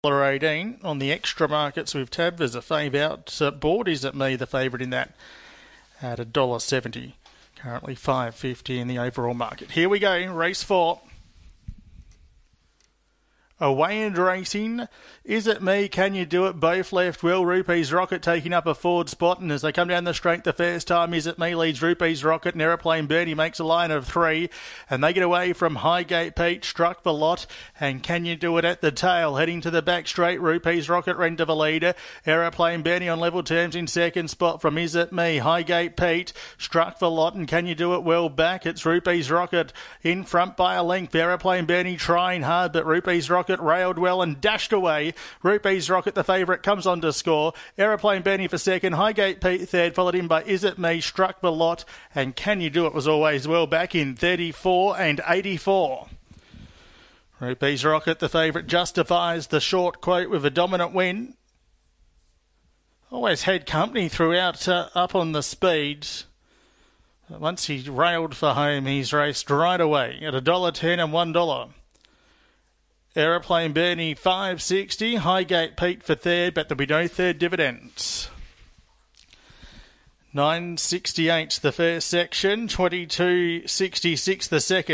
$1.18 on the extra markets we've tabbed. There's a fave out. Board Is It Me, the favourite in that, at $1.70. Currently $5.50 in the overall market. Here we go, race 4. Away and racing. Is It Me? Can You Do It? Both left. Will Rupees Rocket taking up a forward spot, and as they come down the straight the first time, Is It Me leads Rupees Rocket, and Aeroplane Bernie makes a line of 3, and they get away from Highgate Pete, Struck the Lot, and Can You Do It at the tail. Heading to the back straight, Rupees Rocket ran to the leader. Aeroplane Bernie on level terms in second spot from Is It Me. Highgate Pete, Struck the Lot, and Can You Do It well back. It's Rupees Rocket in front by a length. Aeroplane Bernie trying hard, but Rupees Rocket railed well and dashed away. Rupees Rocket, the favourite, comes on to score. Aeroplane Bernie for second. Highgate Pete third, followed in by Is It Me, Struck the Lot, and Can You Do It was always well back in 34 and 84. Rupees Rocket, the favourite, justifies the short quote with a dominant win. Always had company throughout up on the speeds. Once he railed for home, he's raced right away at $1.10 and $1. Aeroplane Bernie $5.60, Highgate Pete for third, but there'll be no third dividends. $9.68 the first section, $22.66 the second.